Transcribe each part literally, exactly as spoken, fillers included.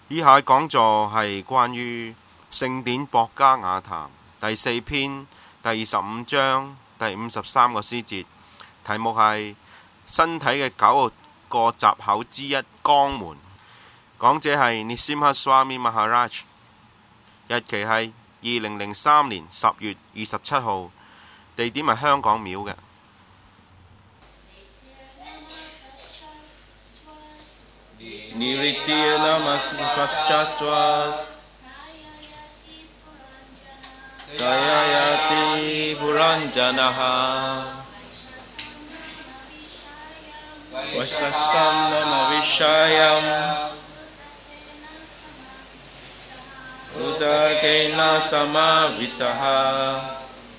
以下講座係關於聖典博加雅談第四篇第二十五章第五十三個詩節，題目係身體嘅九個閘口之一肛門。講者係 Nrsimha Swami Maharaj， 日期係二零零三年十月二十七號，地點係香港廟嘅。 Niritya namasvaschatwas Dayayati Puranjanaha Vasasamnama Vishayam Udakena Samavitaha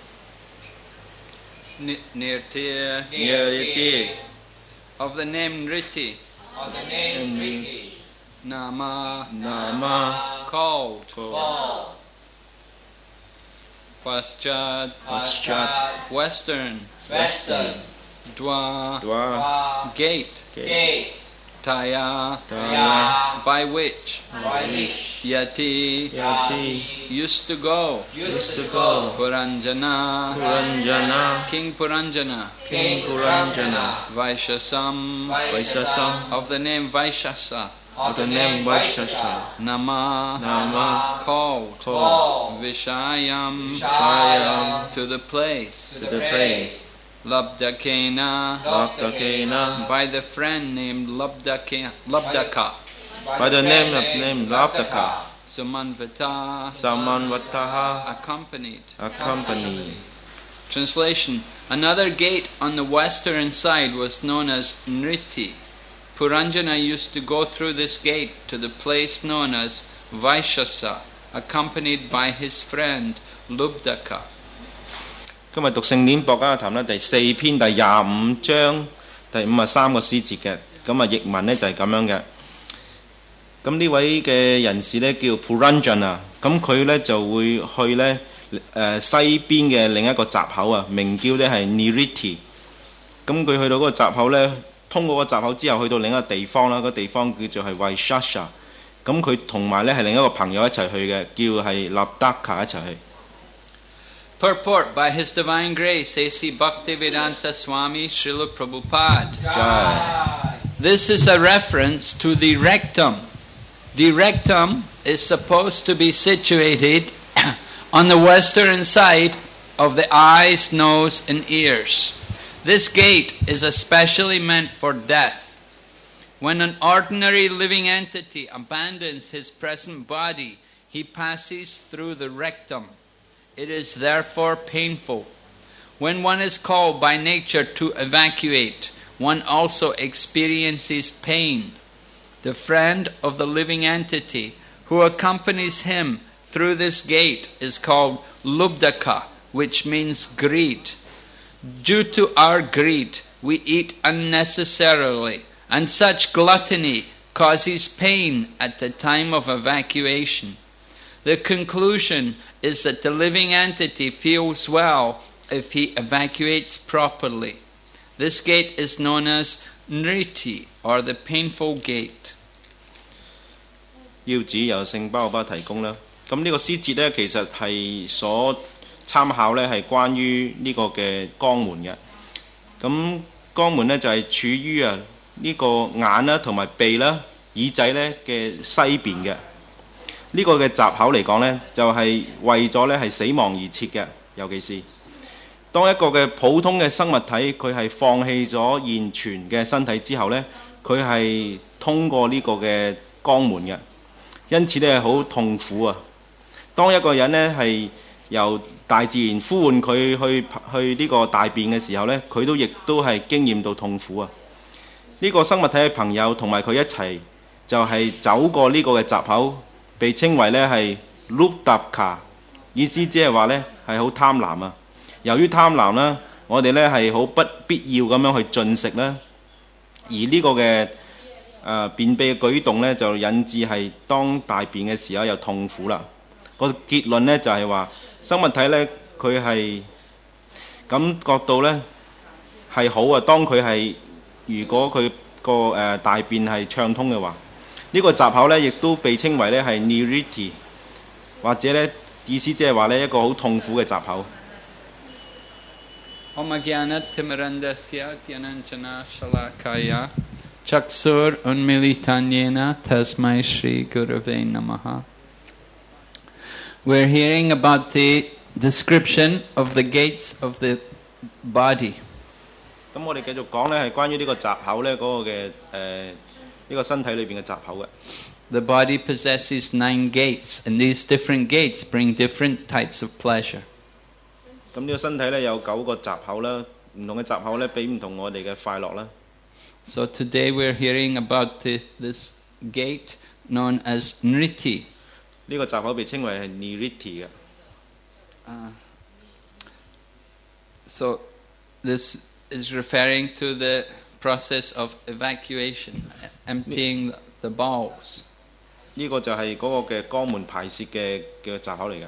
Nirtya Niriti of the name Nriti, of the name Nriti, Nama, Nama called, called, Paschat, Paschat, Western, Western, Dwa, Dwa Gate, Gate, Taya, Taya by which by which Yati Yati used to go, used to go Puranjana, Puranjana King Puranjana, King Puranjana, Vaishasam, Vaisasam of the name Vaishasa, of the name Vaishasa Nama, Nama called, called, Vishayam, Vishayam, to the place, to the place, Labdakena, Labdakena by the friend named Labdaka, Labdaka, by the name of name Labdaka Sumanvata, Samanvataha accompanied. accompanied. Translation: Another gate on the western side was known as Nriti. Puranjana used to go through this gate to the place known as Vaishasa, accompanied by his friend Lubdaka. 今日讀聖典博加談咧第四篇第廿五章第五十三個詩節嘅，咁啊譯文呢就係咁樣嘅。咁呢位嘅人士呢叫 Puranjana， 咁佢呢就會去呢誒、呃、西邊嘅另一個閘口啊，名叫呢係 Nriti。咁佢去到嗰個閘口呢，通過個閘口之後去到另一個地方啦，個地方叫做係 Vaishasa。咁佢同埋呢係另一個朋友一齊去嘅，叫係 Labdaka 一齊去。 Purport: By His Divine Grace, A C Bhaktivedanta Swami Srila Prabhupada. Jai. This is a reference to the rectum. The rectum is supposed to be situated on the western side of the eyes, nose, and ears. This gate is especially meant for death. When an ordinary living entity abandons his present body, he passes through the rectum. It is therefore painful. When one is called by nature to evacuate, one also experiences pain. The friend of the living entity who accompanies him through this gate is called Lubdaka, which means greed. Due to our greed, we eat unnecessarily, and such gluttony causes pain at the time of evacuation. The conclusion is that the living entity feels well if he evacuates properly. This gate is known as Nriti, or the painful gate. 要旨由聖巴巴提供啦。咁呢個詩節呢，其實係所參考呢係關於呢個嘅肛門嘅。咁肛門呢，就係處於啊呢個眼啦同埋鼻啦耳仔呢嘅西邊嘅。呢個嘅閘口嚟講呢，就係為咗呢係死亡而設嘅，尤其是當一個嘅普通嘅生物體佢係放棄咗現存嘅身體之後呢，佢係通過呢個嘅肛門嘅，因此呢好痛苦啊！當一個人呢係由大自然呼喚佢去去呢個大便嘅時候呢，佢都亦都係經驗到痛苦啊！呢個生物體嘅朋友同埋佢一齊就係走過呢個嘅閘口。被稱為呢係 Lubdaka， 意思即係話呢係好貪婪啊！由於貪婪啦，我哋呢係好不必要咁樣去進食啦，而呢個嘅誒便秘嘅舉動呢，就引致係當大便嘅時候又痛苦啦。個結論呢就係話生物體呢，佢係感覺到呢係好啊，當佢係如果佢個誒大便係暢通嘅話。 呢個閘口呢，亦都被稱為呢係 niriti， 或者呢意思即係話呢一個好痛苦嘅閘口。 Om Jnana Timirandasya Jnananjana Shalakaya Chaksur Unmilitanyena Tasmai Shri Gurave Namaha. We're hearing about the description of the gates of the body. 咁我哋繼續講呢係關於呢個閘口呢嗰個嘅誒呢個身體裏邊嘅閘口嘅。 The body possesses nine gates, and these different gates bring different types of pleasure. 咁呢個身體呢，有九個閘口啦，唔同嘅閘口呢，俾唔同我哋嘅快樂啦。 So today we're hearing about the, this gate known as Nriti. 呢個閘口被稱為係 niriti 嘅。 Uh, so this is referring to the process of evacuation, emptying the bowels. 呢個就係嗰個嘅肛門排泄嘅嘅閘口嚟嘅。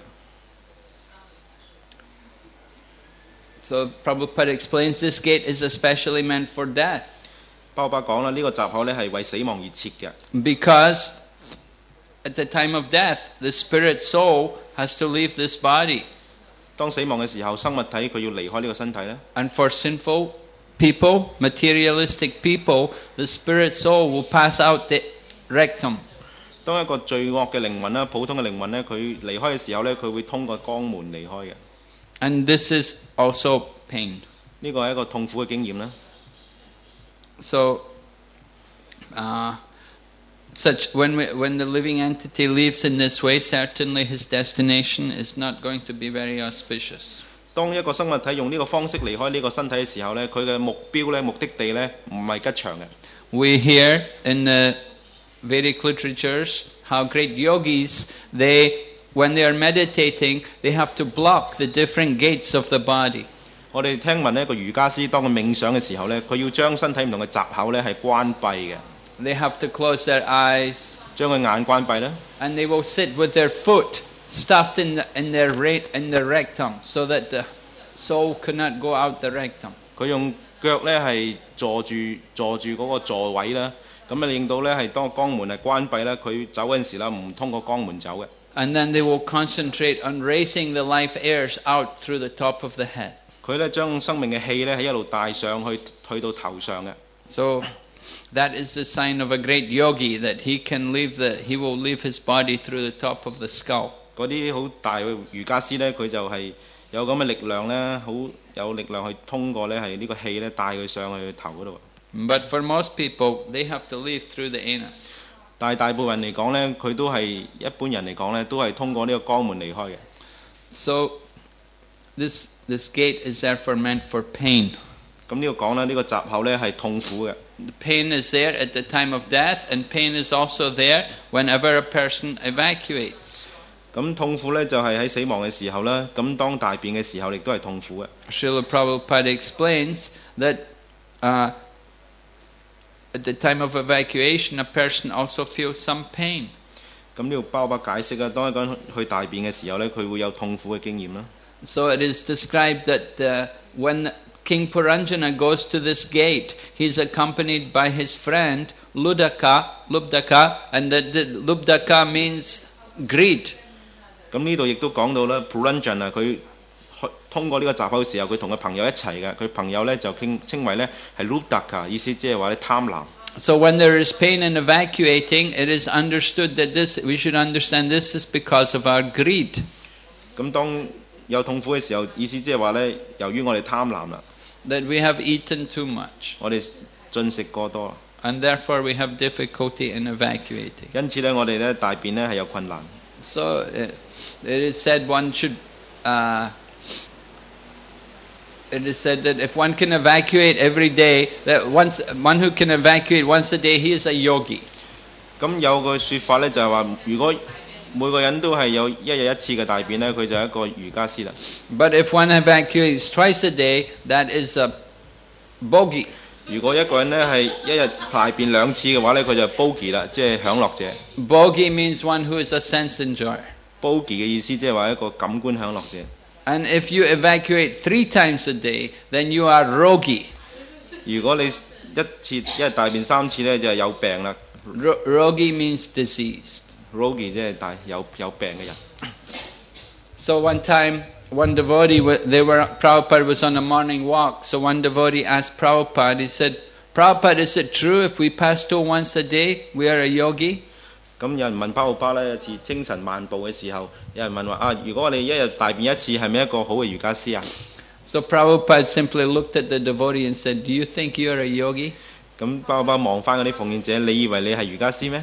So Prabhupada explains this gate is especially meant for death. 包伯講啦，呢個閘口呢係為死亡而設嘅。 Because at the time of death, the spirit soul has to leave this body. 當死亡嘅時候，生物體佢要離開呢個身體呢。 And for sinful people, materialistic people, the spirit soul will pass out the rectum. 當一個罪惡嘅靈魂啦，普通嘅靈魂呢，佢離開嘅時候呢，佢會通過肛門離開嘅。 And this is also pain. 呢個係一個痛苦嘅經驗啦。 So, uh, such when we, when the living entity lives in this way, certainly his destination is not going to be very auspicious. 當一個生物體用呢個方式離開呢個身體嘅時候呢，佢嘅目標呢、目的地呢，唔係吉祥嘅。 We hear in the Vedic literatures how great yogis, they, when they are meditating, they have to block the different gates of the body. 我哋聽聞呢一個瑜伽師當佢冥想嘅時候呢，佢要將身體唔同嘅閘口呢係關閉嘅。 They have to close their eyes. 將佢眼關閉啦。 And they will sit with their foot stuffed in, the, in, their re, in the rectum so that the soul cannot go out the rectum. 佢用腳呢係坐住坐住嗰個座位啦，咁啊令到呢係當個肛門係關閉啦，佢走嗰陣時啦唔通過肛門走嘅。 And then they will concentrate on raising the life airs out through the top of the head. 佢呢將生命嘅氣呢係一路帶上去，去到頭上嘅。 So that is the sign of a great yogi that he can leave the he will leave his body through the top of the skull. 嗰啲好大嘅瑜伽師呢，佢就係有咁嘅力量呢，好有力量去通過呢係呢個氣呢帶佢上去頭嗰度。 But for most people, they have to leave through the anus. 但係大部分人嚟講呢，佢都係一般人嚟講呢，都係通過呢個肛門離開嘅。 So this this gate is therefore meant for pain. 咁呢個講啦，呢個閘口呢係痛苦嘅。 The pain is there at the time of death, and pain is also there whenever a person evacuates. 咁痛苦呢，就係喺死亡嘅時候啦，咁當大便嘅時候亦都係痛苦嘅。 Srila Prabhupada explains that uh, at the time of evacuation, a person also feels some pain. 咁呢度包不解釋啊，當一個人去大便嘅時候呢，佢會有痛苦嘅經驗啦。 So it is described that uh, when King Puranjana goes to this gate, he's accompanied by his friend Ludaka, Lubdaka, and the, the Lubdaka means greed. 咁呢度亦都講到啦 ，Puranjana 啊，佢通過呢個閘口嘅時候，佢同佢朋友一齊嘅，佢朋友呢就稱稱為呢係 Lubdaka， 意思即係話咧貪婪。 So when there is pain in evacuating, it is understood that this we should understand this is because of our greed. 咁當有痛苦嘅時候，意思即係話呢，由於我哋貪婪啦。 That we have eaten too much. 我哋進食過多。 And therefore we have difficulty in evacuating. 因此呢，我哋呢大便呢係有困難。 So uh, it is said one should. Uh, it is said that if one can evacuate every day, that once one who can evacuate once a day, he is a yogi. 咁有個説法呢，就係話，如果每個人都係有一日一次嘅大便呢，佢就係一個瑜伽師啦。 But if one evacuates twice a day, that is a bogi. 如果一個人呢係一日大便兩次嘅話呢，佢就係 bogi 啦，即係享樂者。 Bogi means one who is a sense enjoyer. bogi 嘅意思即係話一個感官享樂者。 And if you evacuate three times a day, then you are rogi. 如果你一次一日大便三次呢，就係有病啦， Ro- Rogi means diseased. Rogi 即係大有有病嘅人。 So one time, one devotee, wa- they were, Prabhupada was on a morning walk, so one devotee asked Prabhupada, he said, Prabhupada, is it true if we pass stool once a day, we are a yogi? 咁有人問巴奧巴咧，有次清晨漫步嘅時候，有人問話啊，如果我哋一日大便一次，係咪一個好嘅瑜伽師啊？ So Prabhupada simply looked at the devotee and said, do you think you are a yogi? 咁巴奧巴望翻嗰啲奉獻者，你以為你係瑜伽師咩？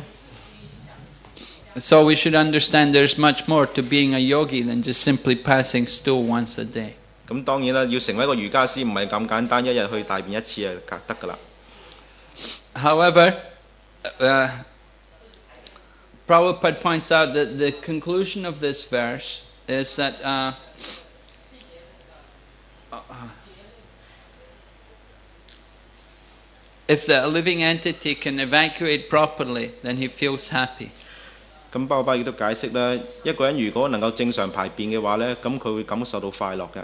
So we should understand there's much more to being a yogi than just simply passing stool once a day. 咁當然啦，要成為一個瑜伽師唔係咁簡單，一日去大便一次就得㗎啦。 However, uh, Prabhupada points out that the conclusion of this verse is that uh, uh, if the living entity can evacuate properly, then he feels happy. 咁巴奧巴亦都解釋啦，一個人如果能夠正常排便嘅話咧，咁佢會感受到快樂嘅。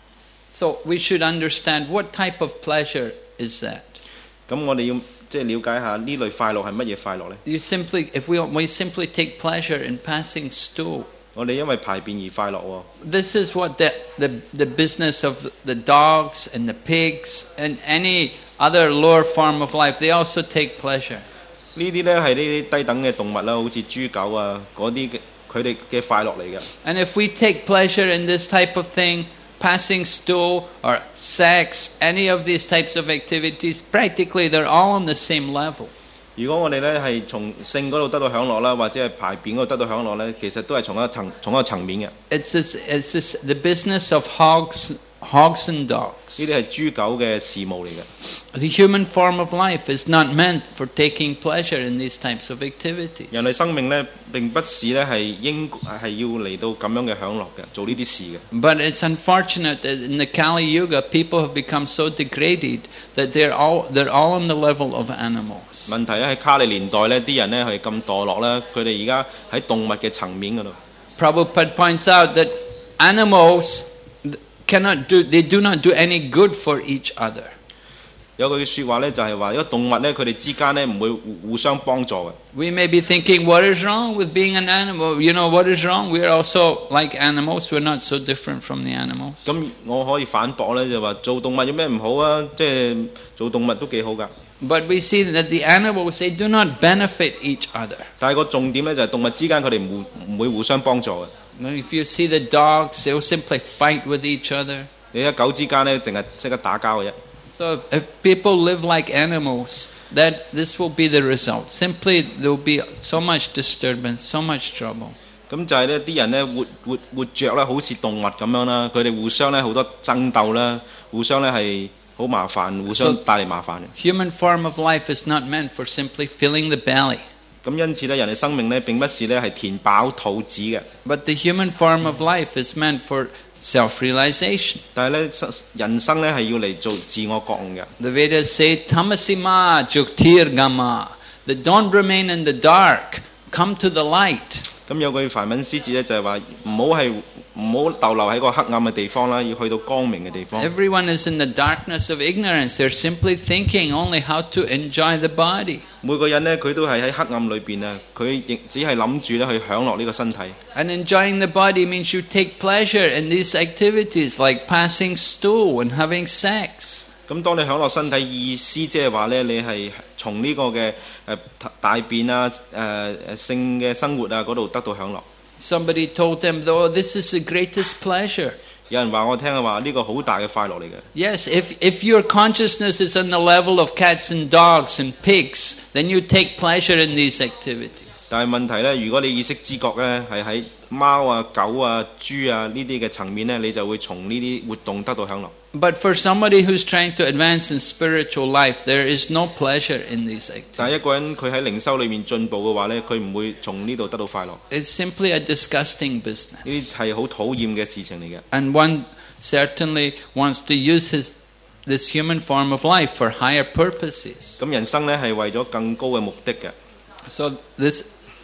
So we should understand what type of pleasure is that. 咁我哋要即係了解下呢類快樂係乜嘢快樂咧？ You simply, if we we simply take pleasure in passing stool, 我哋因為排便而快樂喎。 this is what the the the business of the, the dogs and the pigs and any other lower form of life. They also take pleasure. 呢啲咧係呢啲低等嘅動物啦，好似豬狗啊嗰啲嘅，佢哋嘅快樂嚟嘅。 And if we take pleasure in this type of thing, passing stool or sex, any of these types of activities, practically they're all on the same level. 如果我哋咧係從性嗰度得到享樂啦，或者係排便嗰度得到享樂咧，其實都係從一個層從一個層面嘅。 It's this, it's this, the business of hogs, hogs and dogs. 呢啲係豬狗嘅事務嚟嘅。 The human form of life is not meant for taking pleasure in these types of activities. 人類生命咧並不是咧係應係要嚟到咁樣嘅享樂嘅，做呢啲事嘅。 But it's unfortunate that in the Kali Yuga, people have become so degraded that they're all they're all on the level of animals. 問題咧喺卡利年代咧，啲人咧係咁墮落啦，佢哋而家喺動物嘅層面嗰度。 Prabhupada points out that animals cannot do they do not do any good for each other. 有句説話咧就係話，一個動物咧佢哋之間咧唔會互互相幫助嘅。 We may be thinking, what is wrong with being an animal? You know, what is wrong? We are also like animals. We're not so different from the animals. 咁我可以反駁咧，就話做動物有咩唔好啊？即係做動物都幾好㗎。 But we see that the animals, they do not benefit each other. 但係個重點咧就係動物之間佢哋唔互唔會互相幫助嘅。 If you see the dogs, they'll simply fight with each other. 你喺狗之間咧，淨係識得打交嘅啫。 So if people live like animals, that this will be the result. Simply, there will be so much disturbance, so much trouble. 咁就係呢啲人咧活活活著啦，好似動物咁樣啦，佢哋互相咧好多爭鬥啦，互相咧係好麻煩，互相帶嚟麻煩嘅。 Human form of life is not meant for simply filling the belly. 咁因此咧，人嘅生命咧並不是咧係填飽肚子嘅。 But the human form of life is meant for self-realization. 但係咧，人生咧係要嚟做自我覺悟嘅。 The Vedas say, Tamasima juktirgama, that don't remain in the dark, come to the light. 咁有句梵文詩詞咧就係話，唔好係唔好逗留喺個黑暗嘅地方啦，要去到光明嘅地方。 Everyone is in the darkness of ignorance. They're simply thinking only how to enjoy the body. 每個人咧佢都係喺黑暗裏邊啊，佢亦只係諗住咧去享樂呢個身體。 And enjoying the body means you take pleasure in these activities like passing stool and having sex. 咁當你享樂身體意思，即係話咧，你係從呢個嘅誒大便啊、誒、呃、誒性嘅生活啊嗰度得到享樂。 Somebody told them, though, this is the greatest pleasure. 有人話我聽嘅話，呢個好大嘅快樂嚟嘅。 Yes, if, if your consciousness is on the level of cats and dogs and pigs, then you take pleasure in these activities. 但係問題咧，如果你意識知覺咧係喺貓啊、狗啊、豬啊呢啲嘅層面咧，你就會從呢啲活動得到享樂。 But for somebody who's trying to advance in spiritual life, there is no pleasure in these 但係 activities. 一個人佢喺靈修裏面進步嘅話咧，佢唔會從呢度得到快樂。 It's simply a disgusting 呢 business. 啲係好討厭嘅事情嚟嘅。 And one certainly wants to use his, this human form of life for higher purposes. 咁人生咧係為咗更高嘅目的嘅。 So this,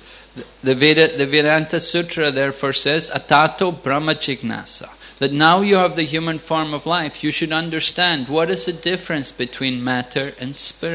the Veda, the Vedanta Sutra therefore says, Atato Brahma Jignasa. That now you have the human form of life, you should understand what is the difference between matter and spirit.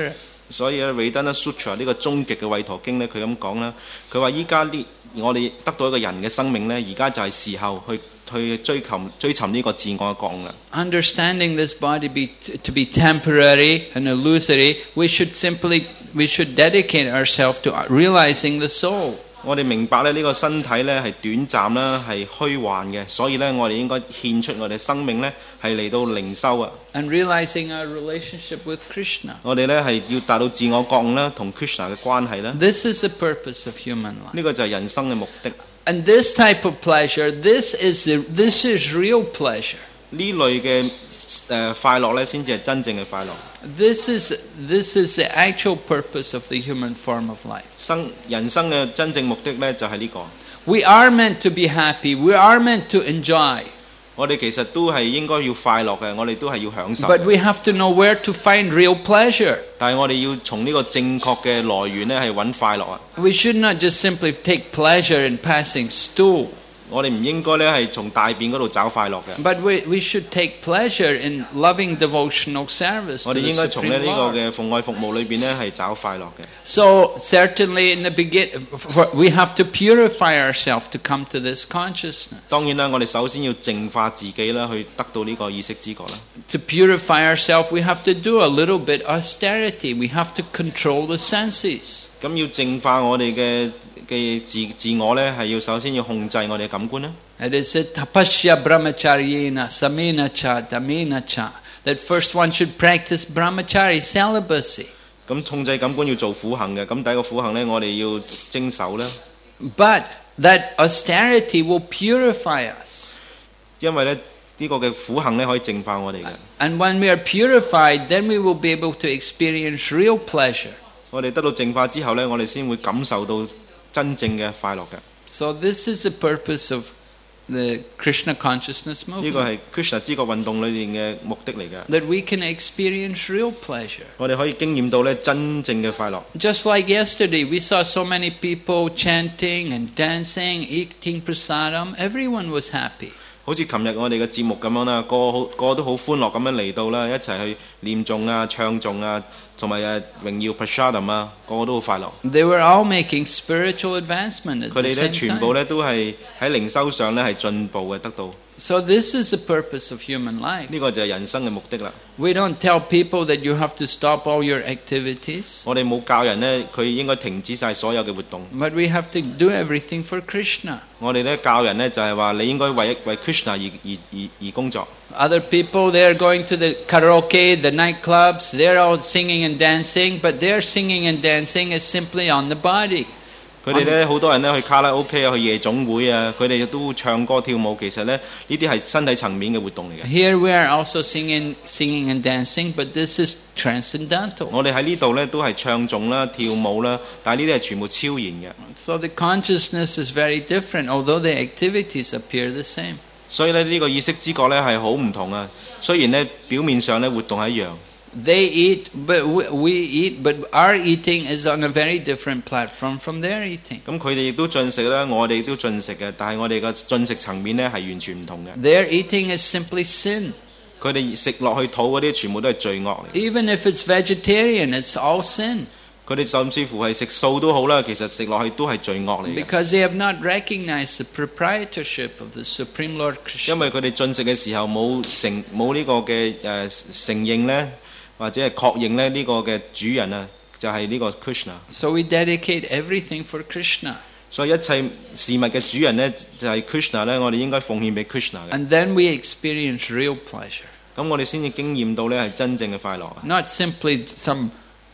所以咧，韋登咧 Sutra 呢個終極嘅韋陀經咧，佢咁講啦，佢話依家呢，我哋得到一個人嘅生命咧，而家就係時候去去追求追尋呢個自我嘅覺悟啦。 Understanding this body be, to be temporary and illusory, we should simply we should dedicate ourselves to realizing the soul. 我哋明白咧，呢個身體咧係短暫啦，係虛幻嘅，所以咧我哋應該獻出我哋生命咧，係嚟到靈修啊。 And realizing our relationship with Krishna. 我哋咧係要達到自我覺悟啦，同 Krishna 嘅關係啦。 This is the purpose of human life. 呢個就係人生嘅目的。 And this type of pleasure, this is the, this is real pleasure. 呢類嘅誒快樂咧，先至係真正嘅快樂。 This is this is the actual purpose of the human form of life. 生人生嘅真正目的咧，就係呢個。 We are meant to be happy. We are meant to enjoy. 我哋其實都係應該要快樂嘅，我哋都係要享受。 But we have to know where to find real pleasure. 但係我哋要從呢個正確嘅來源咧，係揾快樂啊！ We should not just simply take pleasure in passing stool. 我哋唔應該咧係從大便嗰度找快樂嘅。 But we, we should take pleasure in loving devotional service 我 to 哋 the 應該從咧 Supreme 呢個 Lord. 嘅奉愛服務裏邊咧係找快樂嘅。 So certainly in the begin, for- we have to purify ourselves to come to this consciousness. 當然啦，我哋首先要淨化自己啦，去得到呢個意識知覺啦。 To purify ourselves, we have to do a little bit austerity. We have to control the senses. 咁要淨化我哋嘅嘅自自我咧，係要首先要控制我哋嘅感官啦。 It is a tapasya brahmacharyena samena cha damena cha. That first one should practice brahmachari celibacy. 咁控制感官要做苦行嘅，咁第一個苦行咧，我哋要精守啦。 But that austerity will purify us. 因為咧呢個嘅苦行咧可以淨化我哋嘅。 And when we are purified, then we will be able to experience real pleasure. 我哋得到淨化之後咧，我哋先會感受到真正嘅快樂嘅。 So this is the purpose of the Krishna consciousness 呢個 movement. 係 Krishna 知覺運動裏面嘅目的嚟嘅。 That we can experience real pleasure. 我哋可以經驗到咧真正嘅快樂。 Just like yesterday, we saw so many people chanting and dancing, eating prasadam. Everyone was happy. 好似琴日我哋嘅節目咁樣啦，個個好個個都好歡樂咁樣嚟到啦，一齊去念誦啊、唱誦啊，同埋誒榮耀 Prasadam 啊，個個都好快樂。 They were all making spiritual advancement at 佢 the 哋咧 same 全部 time. 咧都係喺靈修上咧係進步嘅，得到 So this is the purpose of human life. 呢個就係人生嘅目的啦。 We don't tell people that you have to stop all your activities, 我哋冇教人咧，佢應該停止晒所有嘅活動。 but we have to do everything for Krishna. 我哋咧教人咧就係話你應該為為 Krishna 而而而而工作。 Other people, they are going to the karaoke, the nightclubs, they're all singing and dancing, but their singing and dancing is simply on the body. 佢哋咧好多人咧去卡拉 OK 啊，去夜總會啊，佢哋都唱歌跳舞。其實咧呢啲係身體層面嘅活動嚟嘅。 Here we are also singing, singing and dancing, but this is transcendental. 我哋喺呢度咧都係唱頌啦、跳舞啦，但係呢啲係全部超然嘅。 So the consciousness is very different, although the activities appear the same. 所以咧呢個意識知覺咧係好唔同啊。雖然咧表面上咧活動係一樣， They eat, but we, we eat, but our eating is on a very different platform from their eating. 咁佢哋亦都進食啦，我哋亦都進食嘅，但係我哋嘅進食層面咧係完全唔同嘅。 Their eating is simply sin. 佢哋食落去肚嗰啲全部都係罪惡嚟。 Even if it's vegetarian, it's all sin. 佢哋甚至乎係食素都好啦，其實食落去都係罪惡嚟嘅。 Because they have not recognized the proprietorship of the Supreme Lord 因 Krishna. 為佢哋進食嘅時候冇承冇呢個嘅誒、呃、承認咧，或者係確認咧呢個嘅主人啊，就係、是、呢個 Krishna。 So we dedicate everything for Krishna. 所以一切事物嘅主人咧就係、是、Krishna 咧，我哋應該奉獻俾 Krishna 嘅。 And then we experience real pleasure. 咁我哋先至經驗到咧係真正嘅快樂啊！ Not simply some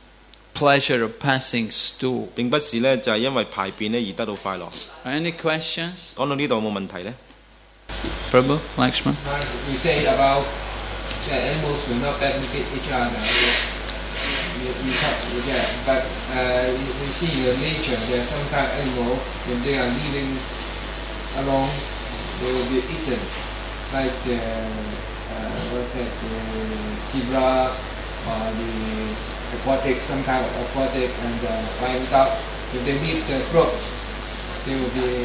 pleasure of passing stool. 並不是咧就係、是、因為排便咧而得到快樂。 Any questions? 講到呢度有冇問題咧？ Prabhu, Lakshman? You say about the animals will not benefit each other. You, you talk, yeah, but uh, you, you see in the nature there are some kind of animals when they are living alone, they will be eaten, like the uh, what's that, the zebra or the aquatic, some kind of aquatic and uh, flying duck. If they leave the fruit, they will be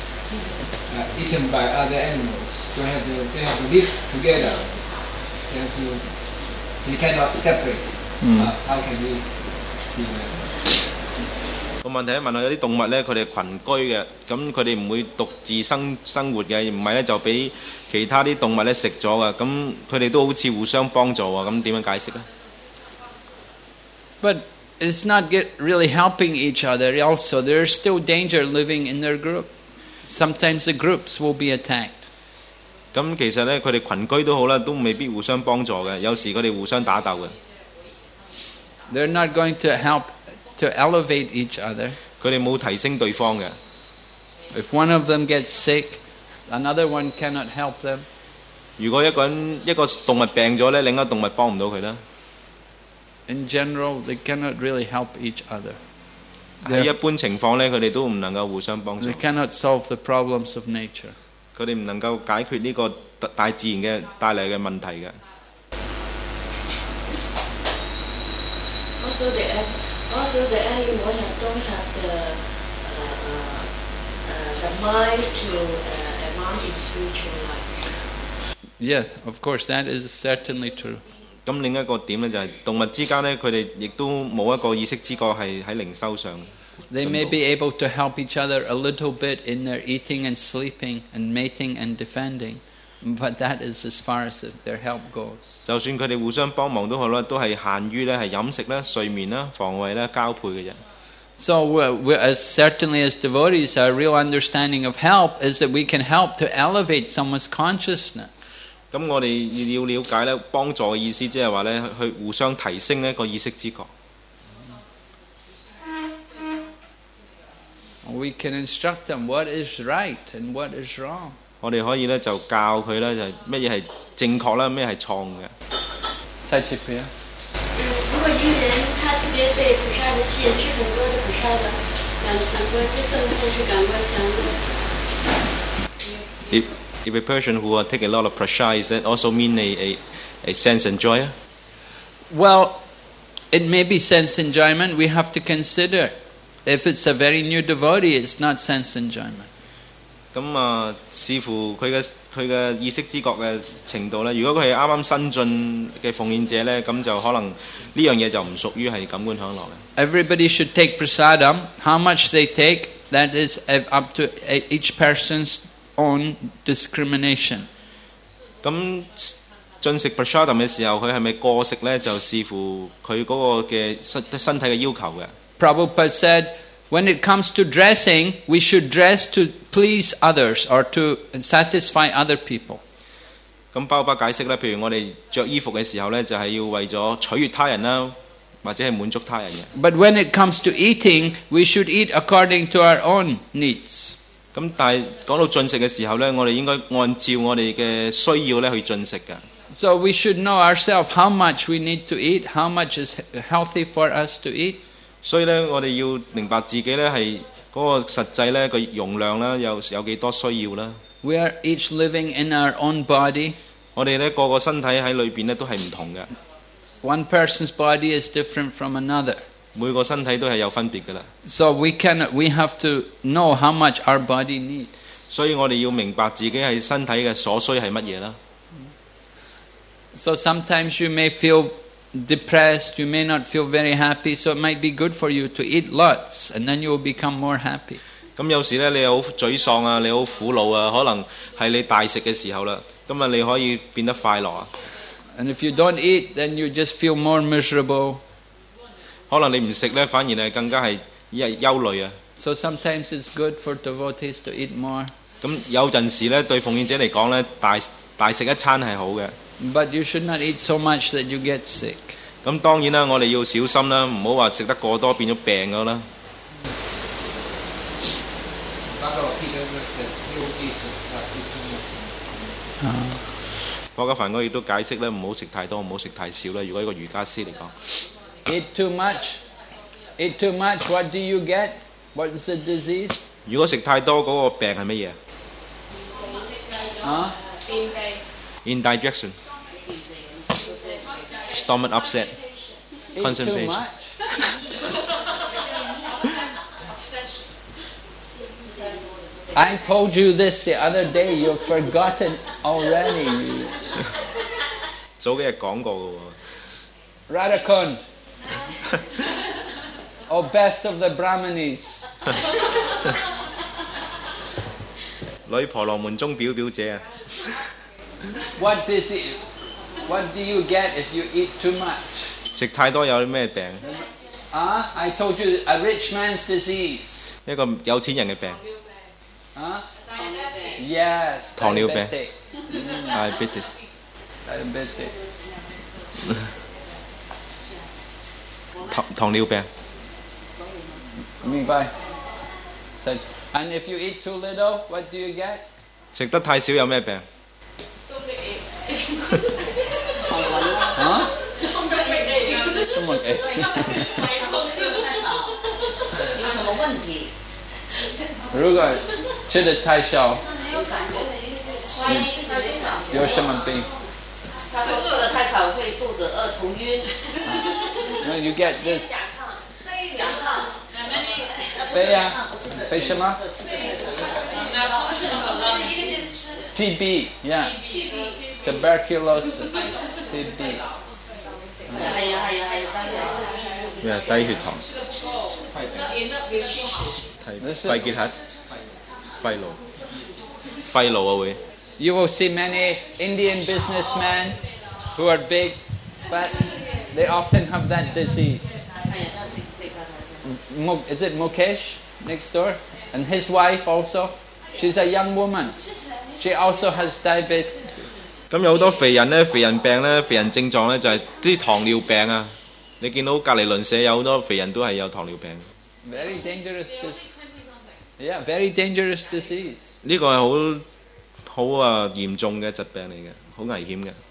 uh, eaten by other animals. So have to, they have to live together. They have to, they cannot separate. Mm. Uh, how can we 先咧？ 個問題咧問下有啲動物咧，佢哋係群居嘅，咁佢哋唔會獨自生生活嘅，唔係咧就俾其他啲動物咧食咗嘅，咁佢哋都好似互相幫助啊，咁點樣解釋咧？ But it's not get really helping each other. Also, there's still danger living in their group. Sometimes the groups will be attacked. 咁其實咧，佢哋群居都好啦，都未必互相幫助嘅，有時佢哋互相打鬥嘅。 They're not going to help to elevate each other. 佢哋冇提升對方嘅。 If one of them gets sick, another one cannot help them. 如果一個人一個動物病咗咧，另一個動物幫唔到佢啦。 In general, they cannot really help each other. 喺一般情況咧，佢哋都唔能夠互相幫助。 They cannot solve the problems of nature. 佢哋唔能夠解決呢個大自然嘅帶嚟嘅問題嘅。 Also, the also the animal have, don't have the uh, uh, uh, the mind to uh, advance in spiritual life. Yes, of course, that is certainly true. 咁另一個點咧就係、是、動物之間咧，佢哋亦都冇一個意識知覺係喺靈修上。 They may be able to help each other a little bit in their eating and sleeping and mating and defending, but that is as far as their help goes. 就算佢哋互相幫忙都好啦，都係限於咧係飲食啦、睡眠啦、防衛啦、交配嘅啫。 So, we're, we're, as certainly as devotees, our real understanding of help is that we can help to elevate someone's consciousness. 咁我哋要了解咧，幫助嘅意思即係話咧，去互相提升呢個意識知覺。 We can instruct them what is right and what is wrong. 我哋可以咧就教佢咧就係乜嘢係正確啦，咩係錯誤嘅。 蔡奇培啊。 如果一个人他特别被菩萨的吸引，是很多的菩萨的感感官之圣，但是感官享乐。 If if a person who uh, take a lot of prasad, is that also mean a, a, a sense enjoyer? Well, it may be sense enjoyment. We have to consider. If it's a very new devotee, it's not sense enjoyment. 咁啊，視乎佢嘅佢嘅意識知覺嘅程度咧。如果佢係啱啱新進嘅奉獻者咧，咁就可能呢樣嘢就唔屬於係感官享樂嘅。 Everybody should take prasadam. How much they take, that is up to each person's own discrimination. 咁進食 prasadam 嘅時候，佢係咪過食咧，就視乎佢嗰個嘅身身體嘅要求嘅。 Prabhupada said, when it comes to dressing, we should dress to please others or to satisfy other people. 咁包括解釋咧，譬如我哋着衣服嘅時候咧，就係要為咗取悅他人啦，或者係滿足他人嘅。 But when it comes to eating, we should eat according to our own needs. 咁但係講到進食嘅時候咧，我哋應該按照我哋嘅需要咧去進食嘅。 So we should know ourselves how much we need to eat, how much is healthy for us to eat. 所以咧，我哋要明白自己咧係嗰個實際咧個容量啦，有有幾多需要啦。 We are each living in our own body. 我哋咧個個身體喺裏邊咧都係唔同嘅。 One person's body is different from another. 每個身體都係有分別噶啦。 So we can we have to know how much our body needs. 所以我哋要明白自己係身體嘅所需係乜嘢啦。 So sometimes you may feel depressed, you may not feel very happy, so it might be good for you to eat lots, and then you will become more happy. 咁有時咧，你好沮喪啊，你好苦惱啊，可能係你大食嘅時候啦，咁啊你可以變得快樂啊。 And if you don't eat, then you just feel more miserable. 可能你唔食咧，反而係更加係憂憂慮啊。 So sometimes it's good for devotees to eat more. 咁有陣時咧，對奉獻者嚟講咧，大大食一餐係好嘅。 But you should not eat so much that you get sick. 咁當然啦，我哋要小心啦，唔好話食得過多變咗病咗啦。霍家凡哥亦都解釋咧，唔好食太多，唔好食太少啦。如果一個瑜伽師嚟講 Eat too much. Eat too much. What do you get? What is the disease? 如果食太多嗰個病係乜嘢 Huh? ？Indigestion, stomach upset, Eat too constipation. much. I told you this the other day. You've forgotten already. 早幾日講過嘅喎。 Radhakund. Oh, best of the Brahmanis. 女婆羅門中表表姐啊！ What disease? What do you get if you eat too much? 食太多有啲咩病？ Ah, I told you a rich man's disease. 一個有錢人嘅病 Huh? Yes. 糖尿病 diabetic. ，diabetes。 Diabetic. 糖糖尿病。 明白。So, and if you eat too little, what do you get? 食得太少有咩病？ Huh? Stomach ache. 有什么问题？ 如果吃的太少，有什么病？ 他说吃的太少会肚子饿、头晕。 No, you get this 甲亢。 肺啊，肺什么 ？T B, yeah. Tuberculosis, T B. 係啊係啊係啊！ 咩啊？低血糖、 This 肺 is, 結核、肺癆、肺癆啊會。 you will see many Indian businessmen who are big, but they often have that disease. Mu- Is it Mukesh next door? And his wife also. She's a young woman. She also has diabetes. 咁有好多肥人咧，肥人病咧，肥人症狀咧就係啲糖尿病啊！你見到隔離鄰舍有好多肥人都係有糖尿病。 Very dangerous. dis- Yeah, very dangerous disease. 呢個係好好啊嚴重嘅疾病嚟嘅，好危險嘅。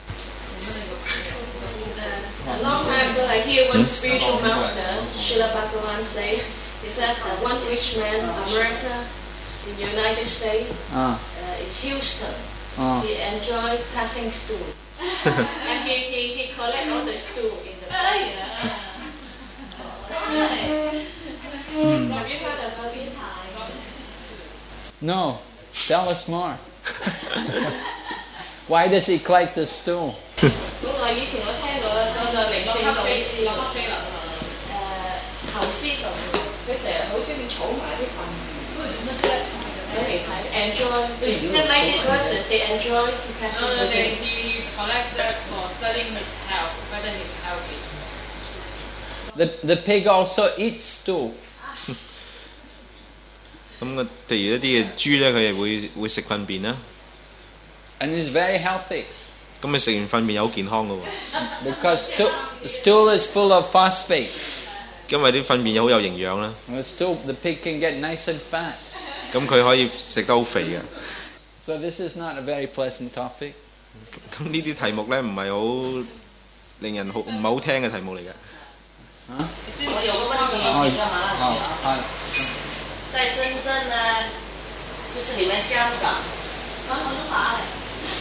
A long time ago, I hear one spiritual master, Srila Bhagavan, say, he said that one rich man, America, in the United States, Ah, uh, is Houston. ah. He enjoyed passing stool. And he, he, he collect all the stool in the body. Have you heard about it? No, tell us more. Why does he collect the stool? 嗰個以前我聽過啦，嗰個靈性導師，誒頭師度，佢成日好中意儲埋啲飯，攞嚟睇 enjoy，即係 like it versus they enjoy passing No, no, stool. they, he collected for studying his health, whether he's healthy. The, the pig also eats stool. 咁個譬如一啲嘅豬咧，佢哋會會食糞便啦。 And is very healthy 咁你食完糞便又好健康嘅喎， because sto- stool is full of phosphates. 因為啲糞便又好有營養啦。 And the stool, the pig can get nice and fat. 咁佢可以食得好肥嘅。 So this is not a very pleasant topic. 咁呢啲題目咧唔係好令人好唔係好聽嘅題目嚟嘅。 Huh? 我有个问题请教马老师啊， Ah, 在深圳呢，就是你们香港，講廣東話嚟。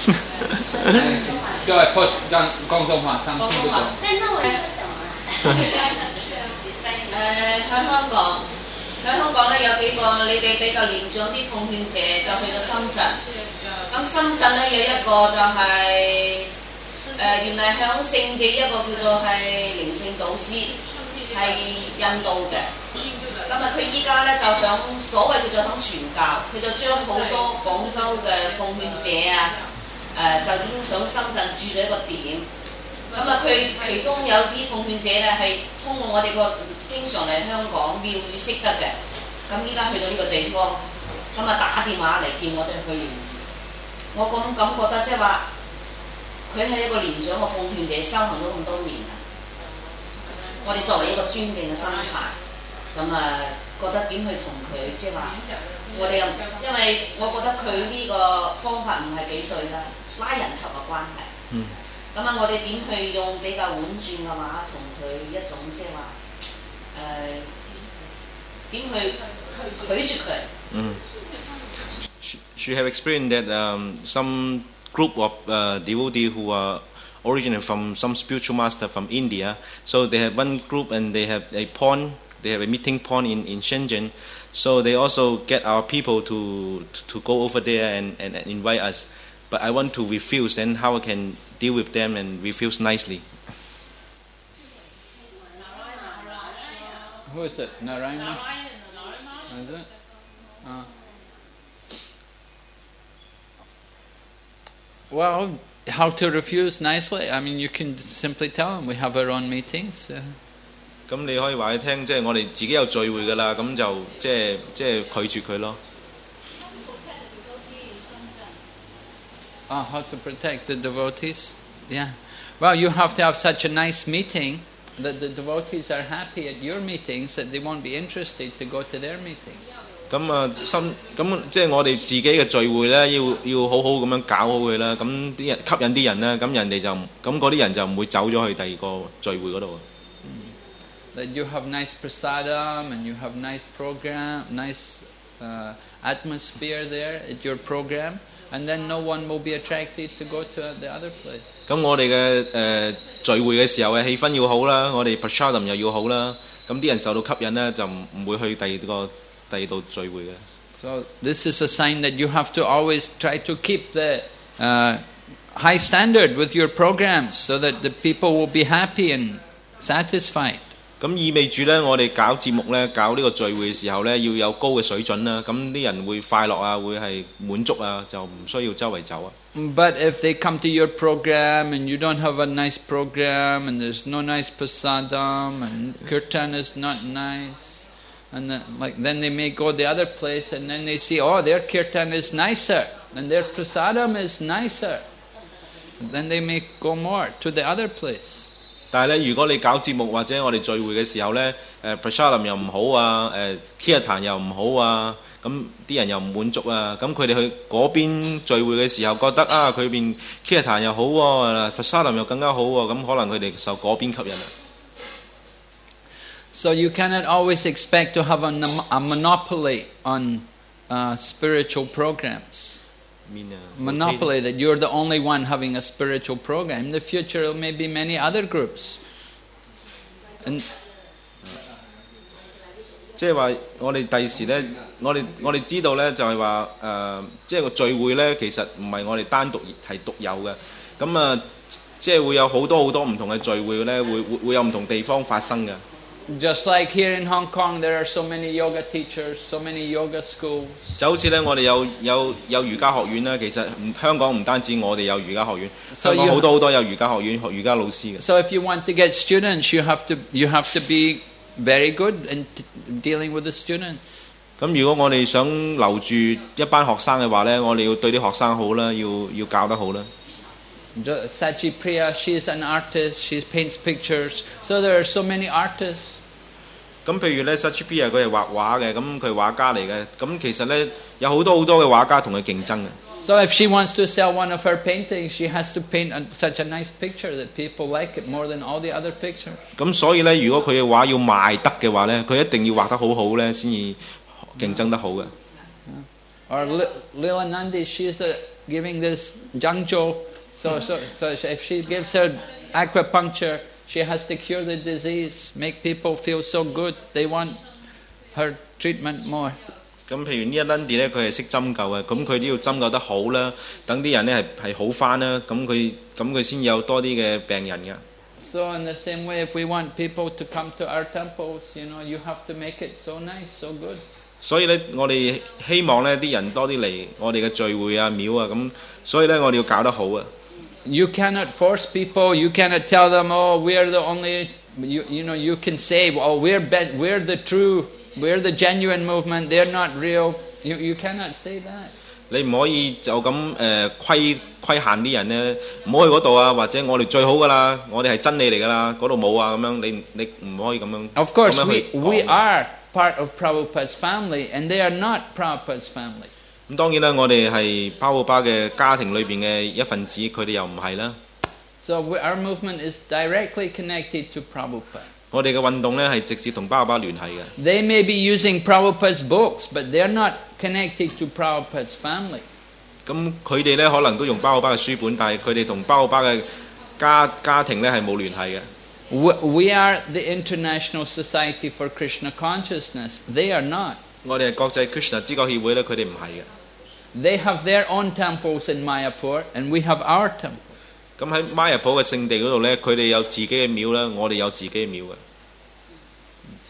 各位พูด廣東話，聽唔聽得懂？ 聽到我聽得懂啊。誒喺香港，喺香港咧有幾個你哋比較年長啲奉獻者就去咗深圳。咁深圳咧有一個就係、誒、原來響聖地一個叫做係靈性導師，係印度嘅。咁啊，佢依家咧就響所謂叫做響傳教，佢就將好多廣州嘅奉獻者啊，誒、就已經響深圳駐咗一個點。咁啊，佢其中有啲奉獻者咧係通過我哋個經常嚟香港廟宇識得嘅。咁依家去到呢個地方，咁啊打電話嚟見我哋去。我咁咁覺得即係話，佢係一個年長嘅奉獻者，修行咗咁多年啦。我哋作為一個尊敬嘅心態。咁啊，覺得點去同佢即係話，我哋又因為我覺得佢呢個方法唔係幾對啦，拉人頭嘅關係。 嗯。 咁啊，我哋點去用比較婉轉嘅話，同佢一種即係話誒點去拒絕佢。 嗯。She, she have experienced that um, some group of uh, devotees who are originated from some spiritual master from India. So they have one group and they have a pond. They have a meeting point in, in Shenzhen. So they also get our people to to go over there and, and, and invite us. But I want to refuse. Then how I can deal with them and refuse nicely? Who is it? Narayana? Narayan and Narayana. Is it? Uh, well, how to refuse nicely? I mean, you can simply tell them we have our own meetings. Uh, 咁你可以話佢聽，即係我哋自己有聚會㗎啦，咁就即係即係拒絕佢咯。 oh, how to protect the devotees? Yeah. Well, you have to have such a nice meeting that the devotees are happy at your meetings that they won't be interested to go to their meeting. 咁啊，心咁即係我哋自己嘅聚會咧，要要好好咁樣搞好佢啦。咁啲人吸引啲人啦，咁人哋就咁嗰啲人就唔會走咗去第二個聚會嗰度。 That you have nice prasadam and you have nice program, nice uh, atmosphere there at your program, and then no one will be attracted to go to the other place. 咁我哋嘅誒聚會嘅時候嘅氣氛要好啦，我哋 prasadam 又要好啦，咁啲人受到吸引咧，就唔唔會去第二個第二度聚會嘅。 So this is a sign that you have to always try to keep the uh, high standard with your programs, so that the people will be happy and satisfied. 咁意味住咧，我哋搞節目咧，搞呢個聚會嘅時候咧，要有高嘅水準啦。咁啲人會快樂啊，會係滿足啊，就唔需要周圍走啊。 But if they come to your program and you don't have a nice program and there's no nice prasadam and kirtan is not nice, and then, like then they may go the other place and then they see, oh, their kirtan is nicer and their prasadam is nicer. Then they may go more to the other place. 但係咧，如果你搞節目或者我哋聚會嘅時候咧，誒 prasadam 又唔好啊，誒 kirtan 又唔好啊，咁啲人又唔滿足啊，咁佢哋去嗰邊聚會嘅時候覺得啊，佢邊 kirtan 又好喎 ，prasadam 又更加好喎，咁可能佢哋受嗰邊吸引啊。 So you cannot always expect to have a, a monopoly on uh, spiritual programs. Monopoly, that you're the only one having a spiritual program. In the future, there may be many other groups. And 即係話，我哋第時咧，我哋我哋知道咧，就係話誒，即係個聚會咧，其實唔係我哋單獨係獨有嘅。咁啊，即係會有好多好多唔同嘅聚會咧，會會會有唔同地方發生嘅。 Just like here in Hong Kong, there are so many yoga teachers, so many yoga schools. 就好似咧，我哋有有有瑜伽學院啦。其實唔香港唔單止我哋有瑜伽學院，香港好多好多有瑜伽學院學瑜伽老師嘅。 So if you want to get students, you have to you have to be very good in dealing with the students. 咁如果我哋想留住一班學生嘅話咧，我哋要對啲學生好啦，要要教得好啦。 Sachi Priya, she's an artist. She paints pictures. So there are so many artists. 咁譬如咧 ，Sachi Priya 佢係畫畫嘅，咁佢係畫家嚟嘅。咁其實咧有好多好多嘅畫家同佢競爭嘅。 So if she wants to sell one of her paintings, she has to paint a, such a nice picture that people like it more than all the other pictures. 咁所以咧，如果佢嘅畫要賣得嘅話咧，佢一定要畫得好好咧，先至競爭得好嘅。 Or Lila Nandi, she's uh, giving this Zhangzhou. So, so, so if she gives her acupuncture, she has to cure the disease, make people feel so good. They want her treatment more. 咁譬如呢一 Nandi 咧，佢係識針灸嘅，咁佢都要針灸得好啦，等啲人咧係係好翻啦，咁佢咁佢先有多啲嘅病人嘅。 So in the same way, if we want people to come to our temples, you know, you have to make it so nice, so good. 所以咧，我哋希望咧啲人多啲嚟我哋嘅聚會啊、廟啊，咁所以咧我哋要搞得好啊。 You cannot force people. You cannot tell them, "Oh, we are the only." You, you know, you can say, "Oh, we're be- we're the true, we're the genuine movement. They're not real." You you cannot say that. 你唔可以就咁誒規規限啲人咧，唔好去嗰度啊，或者我哋最好噶啦，我哋係真理嚟噶啦，嗰度冇啊咁樣，你你唔可以咁樣。 Of course, we we are part of Prabhupada's family, and they are not Prabhupada's family. 咁當然啦，我哋係巴布巴嘅家庭裏邊嘅一份子，佢哋又唔係啦。 So we, our movement is directly connected to Prabhupada. 我哋嘅運動咧係直接同巴布巴聯繫嘅。 They may be using Prabhupada's books, but they are not connected to Prabhupada's family. 咁佢哋咧可能都用巴布巴嘅書本，但係佢哋同巴布巴嘅家家庭咧係冇聯繫嘅。 We, we are the International Society for Krishna Consciousness. They are not. 我哋係國際 Krishna 知覺協會咧，佢哋唔係嘅。They have their own temples in Mayapur, and we have our temple. 咁喺瑪雅普嘅聖地嗰度咧，佢哋有自己嘅廟啦，我哋有自己嘅廟嘅。 So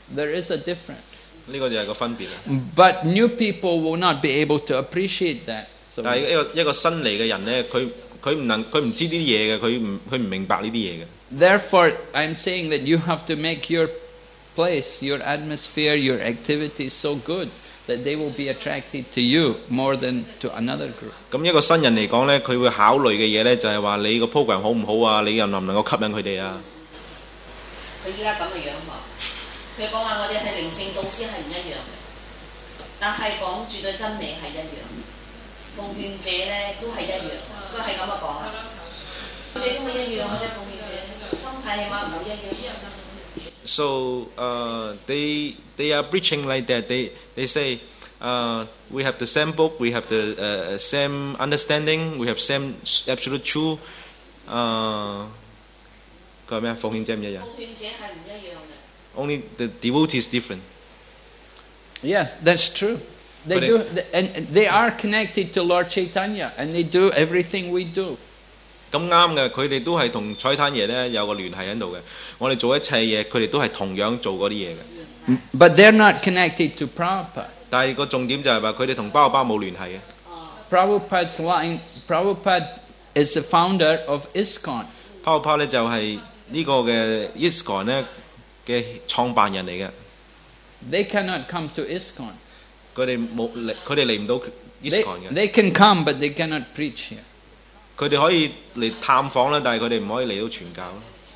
There is a difference. 呢個就係個分別啦。 But new people will not be able to appreciate that. So 但係一個一個新嚟嘅人呢，佢佢唔能佢唔知呢啲嘢嘅，佢唔佢唔明白呢啲嘢嘅。 therefore, I'm saying that you have to make your place, your atmosphere, your activities so good that they will be attracted to you more than to another group. 咁一個新人嚟講呢，佢會考慮嘅嘢呢，就係話你個 program 好唔好啊？你又能唔能夠吸引佢哋啊？ 佢依家咁嘅樣喎，佢講話我哋係靈性導師係唔一樣嘅，但係講住對真理係一樣，奉勸者咧都係一樣，佢係咁嘅講啊，者都係一樣，或者奉勸者心態起碼唔好一樣。 So uh, they they are preaching like that. They they say uh, we have the same book, we have the uh, same understanding, we have same absolute truth. Uh, 佢話咩啊？奉獻者唔一樣。 奉勸者係唔一樣嘅。 Only the devotee is different. Yes, that's true. They But do, it- and they are connected to Lord Chaitanya, and they do everything we do. 咁啱嘅，佢哋都係同彩壇爺咧有個聯繫喺度嘅。我哋做一切嘢，佢哋都係同樣做嗰啲嘢嘅。 But they're not connected to Prabhupada. 但係個重點就係話佢哋同包包冇聯繫嘅。 Prabhupada's line, Prabhupada is the founder of ISKCON. 包包咧就係呢個嘅 ISKCON 咧嘅創辦人嚟嘅。 They cannot come to ISKCON. 佢哋冇嚟，佢哋嚟唔到 They, ISKCON 嘅。 they can come, but they cannot preach here. 佢哋可以嚟探訪啦，但係佢哋唔可以嚟到傳教。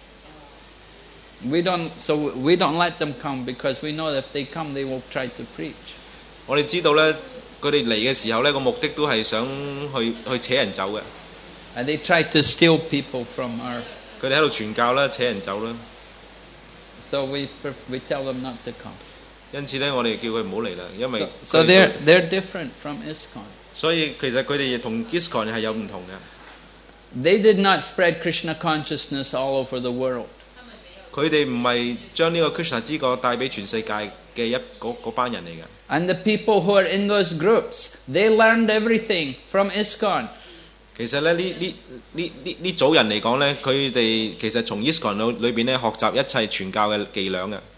We don't, so we don't let them come because we know that if they come, they will try to preach. 我哋知道咧，佢哋嚟嘅時候咧個目的都係想去去扯人走嘅。 And they try to steal people from our. 佢哋喺度傳教啦，扯人走啦。 So we pref- we tell them not to come. 因此咧，我哋叫佢唔好嚟啦，因為 So, so 佢哋 they're 做 they're different from ISKCON. 所以其實佢哋同 ISKCON 係有唔同嘅。 They did not spread Krishna consciousness all over the world. 佢哋唔係將呢個 Krishna 知覺帶俾全世界嘅一嗰嗰班人嚟嘅。 And the people who are in those groups, they learned everything from ISKCON. 其實咧呢呢呢呢呢組人嚟講咧，佢哋其實從 ISKCON 裏邊咧學習一切傳教嘅伎倆嘅。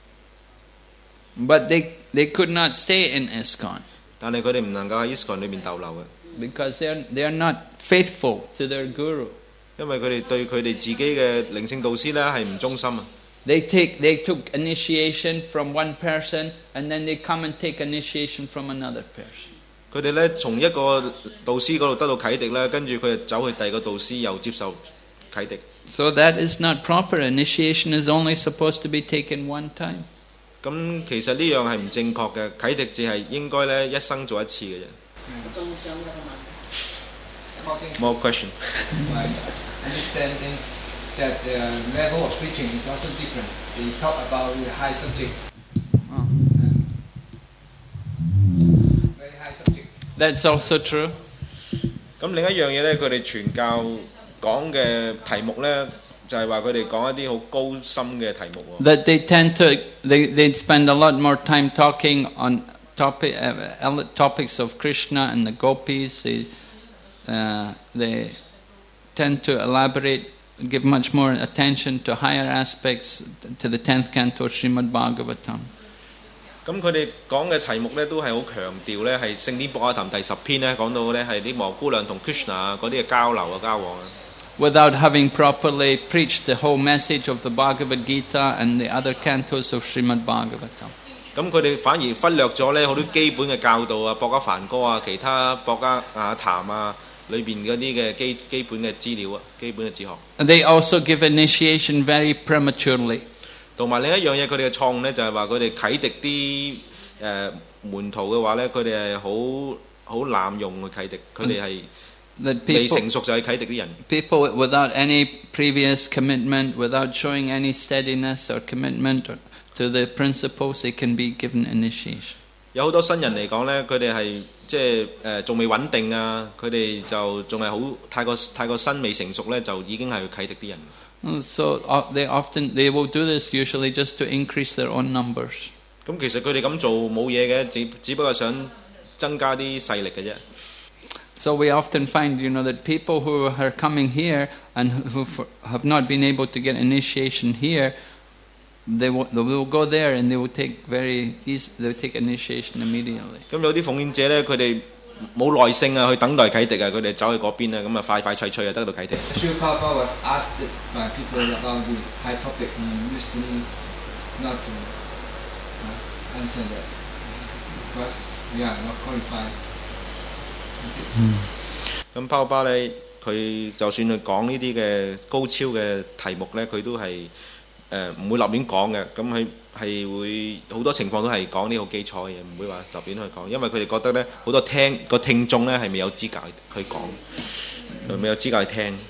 But they, they could not stay in ISKCON 但係佢哋唔能夠喺 ISKCON 裏邊逗留嘅， because they're, they're not faithful to their guru. 因為佢哋對佢哋自己嘅靈性導師咧係唔忠心啊。 They, take, they took initiation from one person and then they come and take initiation from another person. 佢哋咧從一個導師嗰度得到啟迪咧，跟住佢就走去第二個導師又接受啟迪。 So that is not proper. Initiation is only supposed to be taken one time. 咁其實呢樣係唔正確嘅，啟迪只係應該咧一生做一次嘅啫。 仲想有個問題。 More question. My understanding that the level of preaching is also different. They talk about the high subject, Oh. very high subject. That's also true. 咁另一樣嘢咧，佢哋傳教講嘅題目咧，就係話佢哋講一啲好高深嘅題目喎。 That they tend to, they, they spend a lot more time talking on topic, uh, topics of Krishna and the gopis. They, uh, they tend to elaborate, give much more attention to higher aspects, to the tenth canto Srimad Bhagavatam. 咁佢哋講嘅題目咧，都係好強調咧，係聖典博雅談第十篇咧，講到咧係啲蘑菇娘同 Krishna 啊嗰啲嘅交流啊交往啊。 Without having properly preached the whole message of the Bhagavad Gita and the other cantos of Srimad Bhagavatam. 咁佢哋反而忽略咗咧好多基本嘅教導啊，博家梵歌啊，其他博家雅談啊，裏邊嗰啲嘅基基本嘅資料啊，基本嘅哲學。 And they also give initiation very prematurely. 同埋另一樣嘢，佢哋嘅錯誤咧就係話佢哋啟迪啲誒門徒嘅話咧，佢哋係好好濫用去啟迪，佢哋係 That 未 people, 成熟就係啟迪啲人。 people without any previous commitment, without showing any steadiness or commitment to the principles, they can be given initiation. 有好多新人嚟講咧，佢哋係即係誒仲未穩定啊，佢哋就仲係好太過太過新未成熟咧，就已經係去啟迪啲人。 Mm, So uh, they often they will do this usually just to increase their own numbers. 咁其實佢哋咁做冇嘢嘅，只只不過想增加啲勢力嘅啫。 So we often find, you know, that people who are coming here and who f- have not been able to get initiation here, they will, they will go there and they will take very easy, they will take initiation immediately. 咁有啲奉獻者咧，佢哋冇耐性啊，去等待啟迪啊，佢哋走去嗰邊啊，咁啊快快脆脆啊得到啟迪。 Srila Prabhupada was asked by people about the high topic and he used to not to uh, answer that because we are not qualified. 咁泡巴咧，佢就算佢講呢啲嘅高超嘅題目咧，佢都係誒唔會立亂講嘅。咁佢係會好多情況都係講呢個基礎嘅嘢，唔會話立亂去講，因為佢哋覺得咧好多聽個聽眾咧係未有資格去講，未有資格去聽。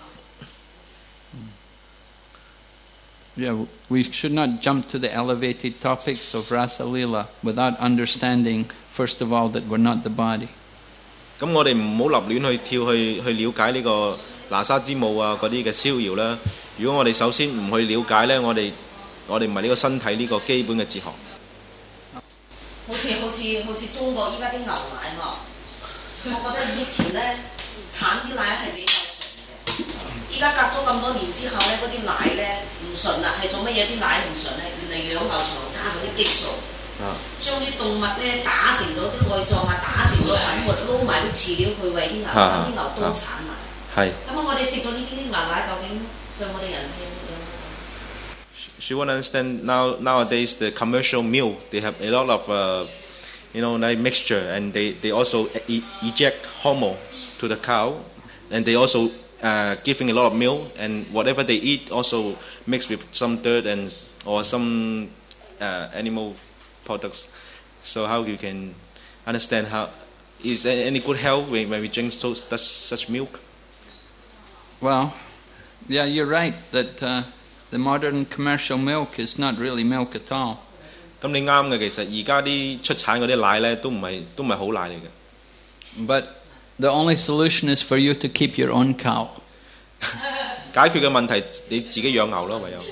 Yeah, we should not jump to the elevated topics of Rasa Lila without understanding, first of all, that we're not the body. 咁我哋唔好立亂去跳去去了解呢個拿沙之舞啊嗰啲嘅逍遙啦。如果我哋首先唔去了解咧，我哋我哋唔係呢個身體呢個基本嘅哲學。 好似好似好似中國依家啲牛奶嗬，我覺得以前咧產啲奶係比較純嘅，依家隔咗咁多年之後咧，嗰啲奶咧唔純啦，係做乜嘢啲奶唔純咧？原嚟養牛場加嗰啲激素。將啲動物咧打成咗啲內臟啊，打成咗粉末，撈埋啲飼料去餵啲牛，等啲牛多產埋。係。咁啊，我哋食到呢啲牛奶究竟對我哋人體有冇？ She won't understand now nowadays the commercial milk they have a lot of uh, you know like mixture and they they also e- eject hormone to the cow and they also uh, giving a lot of milk and whatever they eat also mixed with some dirt and or some uh, animal products. So how you can understand how is there any good health when, when we drink so, such milk? Well, yeah, you're right that uh, the modern commercial milk is not really milk at all. 咁你啱嘅，其實而家啲出產嗰啲奶咧都唔係都唔係好奶嚟嘅。 But the only solution is for you to keep your own cow. 解決嘅問題你自己養牛咯，唯有。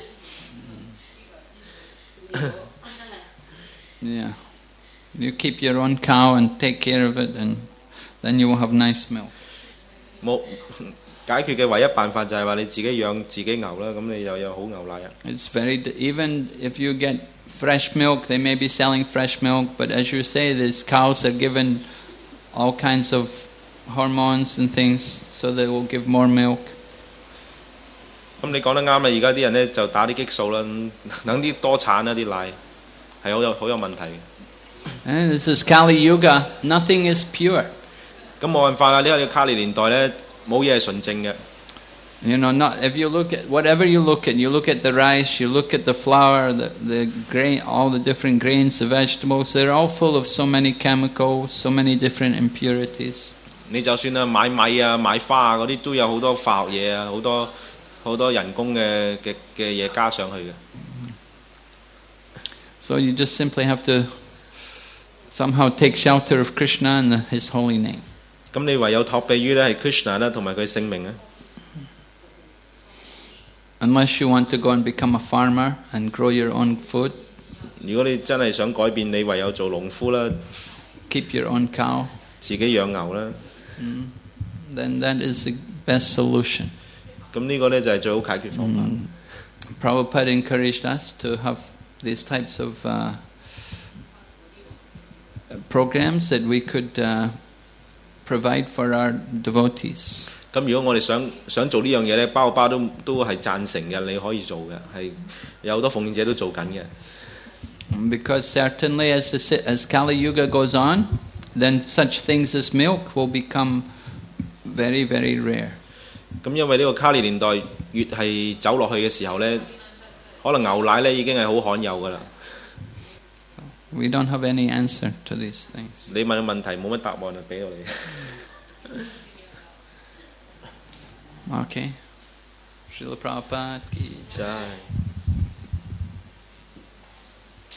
Yeah, you keep your own cow and take care of it, and then you will have nice milk. 冇解決嘅唯一辦法就係話你自己養自己牛啦，咁你又有好牛奶啊。 It's very even if you get fresh milk, they may be selling fresh milk, but as you say, these cows are given all kinds of hormones and things, so they will give more milk. 咁你講得啱啦，而家啲人咧就打啲激素啦，等啲多產啦啲奶。係好有好有問題嘅。 And this is Kali Yuga. Nothing is pure. 咁冇辦法啦，呢個卡利年代咧，冇嘢係純正嘅。 You know, not if you look at whatever you look at, you look at the rice, you look at the flour, the the grain, all the different grains, the vegetables. They're all full of so many chemicals, so many different impurities. 你就算啊買米啊買花啊嗰啲都有好多化學嘢啊，好多好多人工嘅嘅嘅嘢加上去嘅。 So you just simply have to somehow take shelter of Krishna and the, His holy name. 咁你唯有託庇於咧係 Krishna 啦，同埋佢聖名啊。 Unless you want to go and become a farmer and grow your own food. 如果你真係想改變，你唯有做農夫啦。 Keep your own cow. 自己養牛啦。 Mm. Then that is the best solution. 咁呢個咧就係最好解決方法。 Mm. Prabhupada encouraged us to have these types of uh, programs that we could uh, provide for our devotees. 咁如果我哋想想做呢樣嘢咧，包包都都係贊成嘅，你可以做嘅，係有好多奉獻者都做緊嘅。 Because certainly as the, as Kali Yuga goes on, then such things as milk will become very very rare. 咁因為呢個卡利年代越係走落去嘅時候咧。可能牛奶咧已經係好罕有噶啦。 We don't have any answer to these things. 你問嘅問題冇乜答案啊，俾我哋。 Okay. Srila Prabhupada ki jai.